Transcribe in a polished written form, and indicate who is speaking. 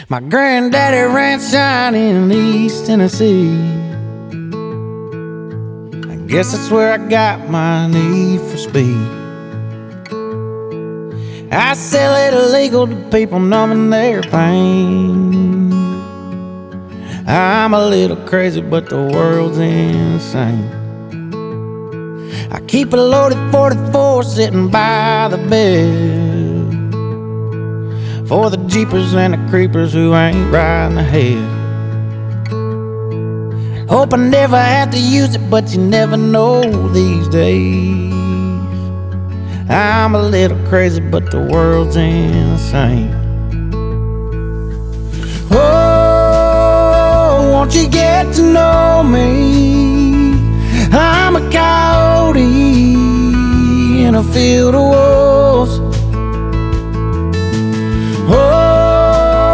Speaker 1: My granddaddy ranch down in East Tennessee. I guess that's where I got my need for speed. I sell it illegal to people numbing their pain. I'm a little crazy, but the world's insane. I keep a loaded 44 sitting by the bed for the jeepers and the creepers who ain't riding ahead. Hope I never have to use it, but you never know these days. I'm a little crazy, but the world's insane. Oh, won't you get to know me? I'm a coyote in a field of wool.